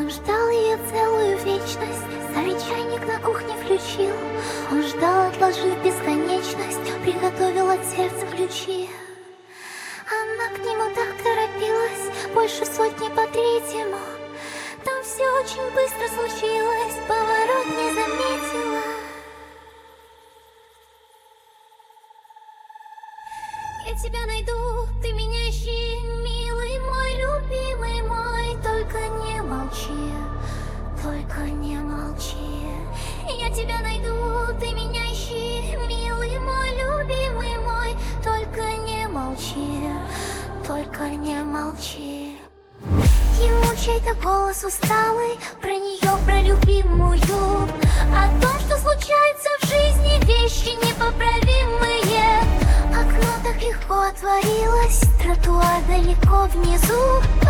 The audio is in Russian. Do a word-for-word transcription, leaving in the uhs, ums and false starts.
Он ждал ее целую вечность, старый чайник на кухне включил. Он ждал, отложив бесконечность, приготовил от сердца ключи. Она к нему так торопилась, больше сотни по третьему. Там все очень быстро случилось, поворот не заметила. Я тебя найду, ты меня ищи, милый мой, любимый мой. Только не молчи, только не молчи. Я тебя найду, ты меня ищи, милый мой, любимый мой. Только не молчи, только не молчи. Ему чей-то голос усталый, про нее, про любимую, о том, что случается в жизни вещи непоправимые. Окно так легко отворилось, тротуар далеко внизу.